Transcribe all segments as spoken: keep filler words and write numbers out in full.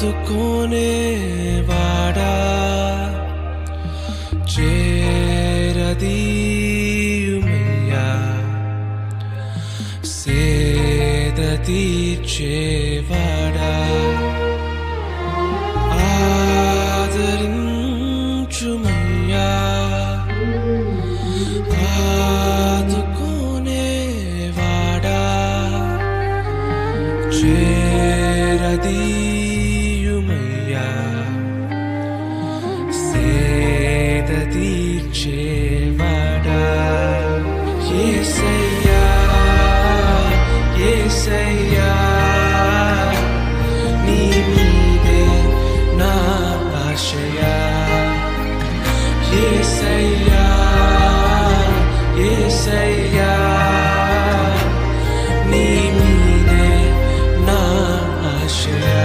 ఆదుకోనేవాడా చేరదీయుమయ్యా సేద తీర్చేవాడా ఆదరించుమయ్యా ఆదుకోనేవాడా చేరదీయుమయ్యా సేద తీర్చేవాడా యేసయ్యా యేసయ్యా నీ మీదే నా ఆశయా యేసయ్యా యేసయ్యా నీ మీదే నా ఆశయా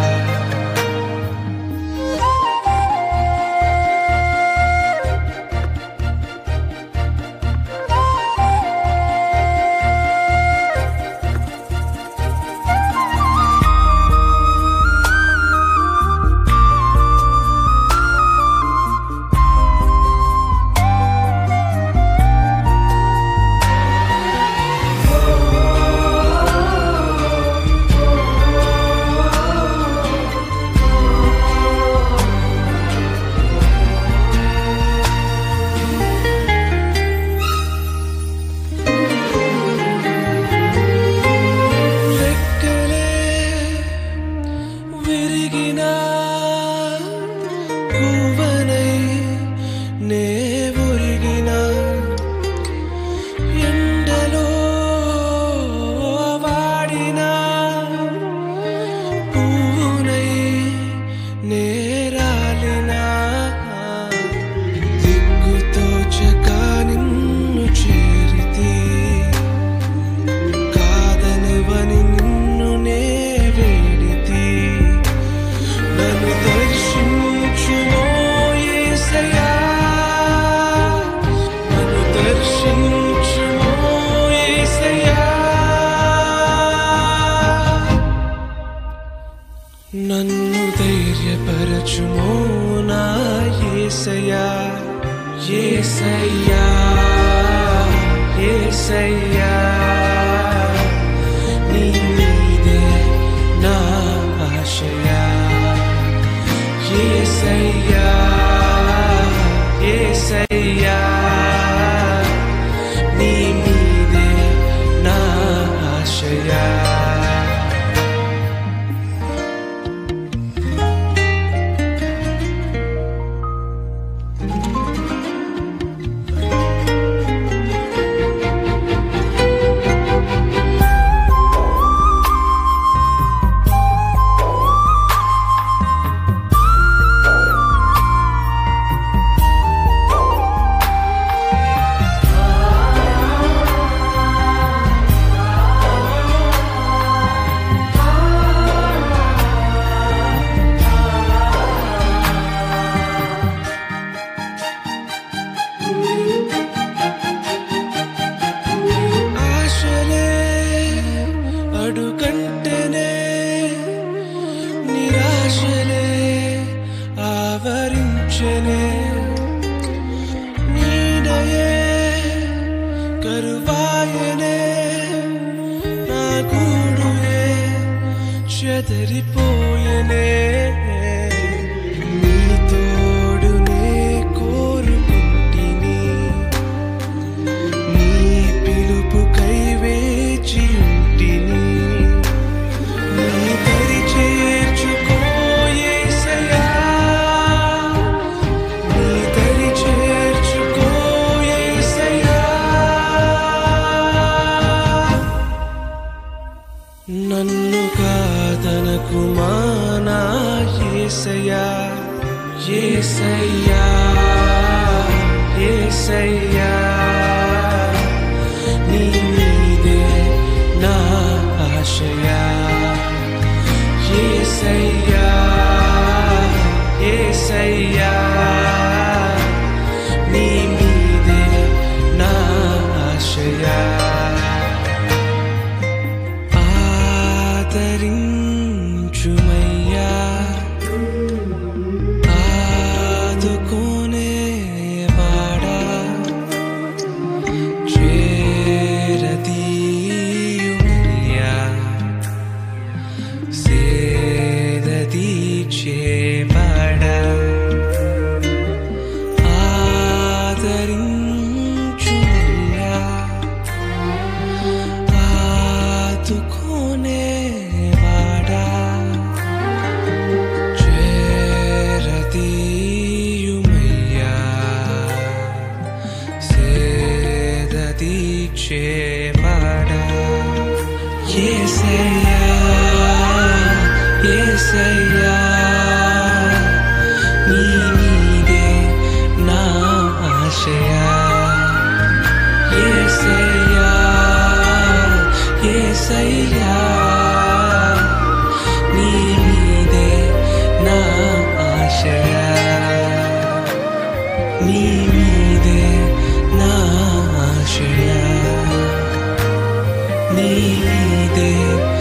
నన్ను ధైర్యపరచుమో నా యేసయ్యా యేసయ్యా యేసయ్యా నీ మీదే నా ఆశయా యేసయ్యా యేసయ్యా నీ మీదే నా ఆశయా అడుగంటేనే నిరాశలే ఆవరించెనే నీడయే కరువాయనే నా గూడుయే చెదరిపోయనే నీ తోడునే కోరుకుంటిని నీ పిలుపుకై వేచి నన్ను కాదనకుమా నా యేసయ్యా యేసయ్యా యేసయ్యా నీ మీదే నా ఆశయా యేసయ్యా యేసయ్యా నీ మీదే నా ఆశయా ఆదరించుమయ్యా పిలిచేవాడా యేసయ్యా యేసయ్యా నీ మీదే నా ఆశయా యేసయ్యా యేసయ్యా నీ మీదే నా ఆశయా నీ మీదే నా ఆశయా నీ మీదే